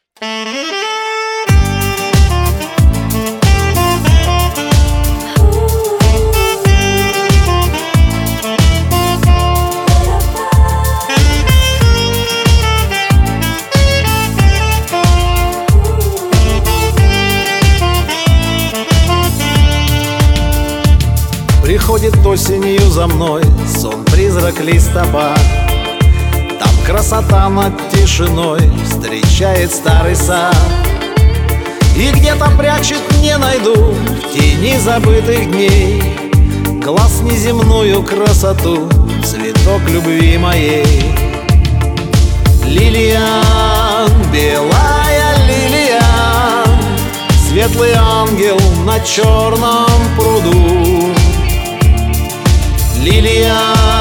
Приходит осенью за мной сон-призрак листопад. Там красота над тишиной встречает старый сад. И где-то прячет, не найду, в тени забытых дней, глаз неземную красоту, цветок любви моей. Лилия, белая лилия, светлый ангел на черном пруду. Лилия,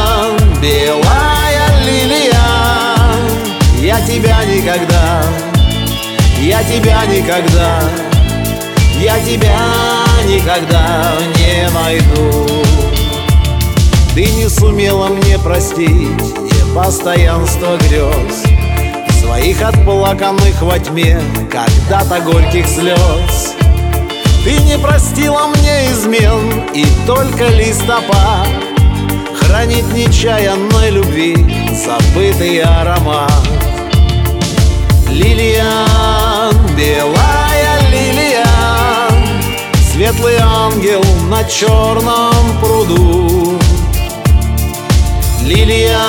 белая лилия, я тебя никогда, я тебя никогда, я тебя никогда не найду. Ты не сумела мне простить непостоянство грез, своих отплаканных во тьме когда-то горьких слез. Ты не простила мне измен, и только листопад хранит нечаянной любви забытый аромат. Лилия, белая лилия, светлый ангел на черном пруду. Лилия,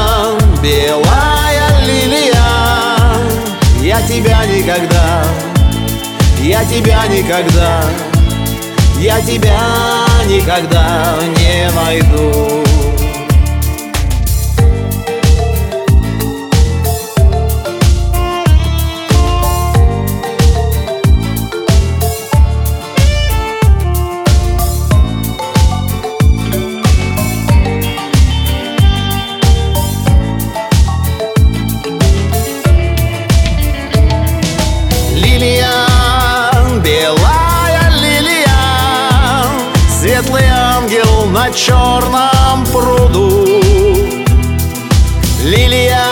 белая лилия, я тебя никогда, я тебя никогда, я тебя никогда не найду. Светлый ангел на черном пруду. Лилия,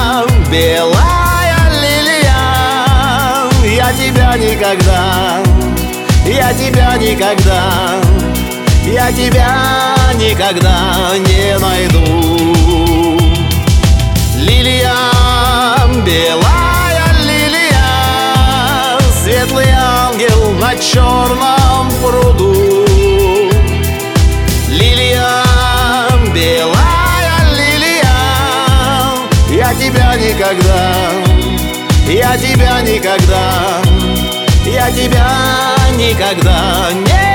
белая лилия, я тебя никогда, я тебя никогда, я тебя никогда не найду. Лилия, белая лилия, светлый ангел на черном пруду. Лилия, белая лилия, я тебя никогда, я тебя никогда, я тебя никогда не